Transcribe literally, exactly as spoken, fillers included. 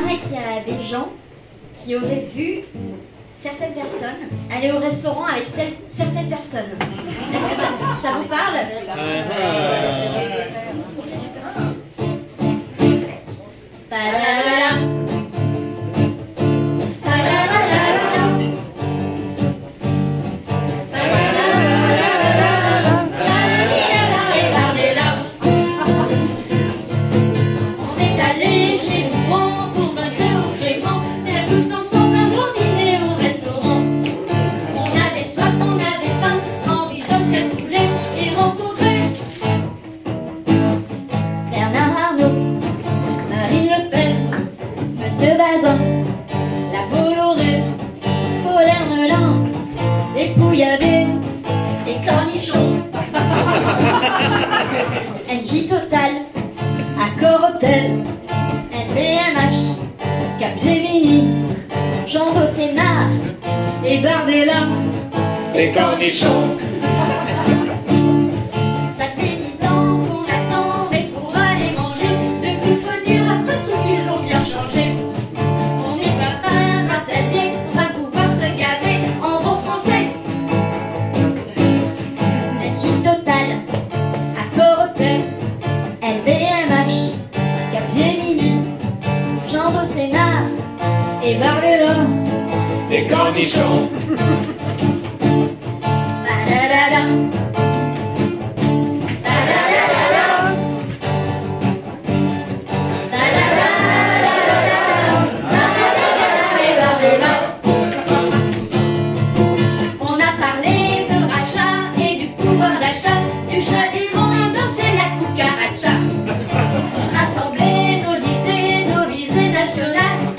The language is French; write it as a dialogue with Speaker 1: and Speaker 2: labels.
Speaker 1: paraît qu'il y a des gens qui auraient vu certaines personnes aller au restaurant avec celles, certaines personnes. Est-ce que ça, ça vous parle? Ta-da-da-da. La Bolloré, Paulin Melun, des Pouilladés, des cornichons, N J Total, Accor Hotel, L V M H, Capgemini, Jean Dossena, et Bardella,
Speaker 2: des cornichons.
Speaker 1: Ça fait dix ans qu'on attend, mais pour aller manger, depuis faut dire après tout qu'ils ont bien changé. Et Bardella,
Speaker 2: des cornichons.
Speaker 1: Ta-da-da-da. Ta-da-da-da-da. Ta-da-da-da-da-da. Et Bardella. On a parlé de rachat et du pouvoir d'achat, du chat des monts et danser la cucaracha. Rassembler nos idées, nos visées nationales.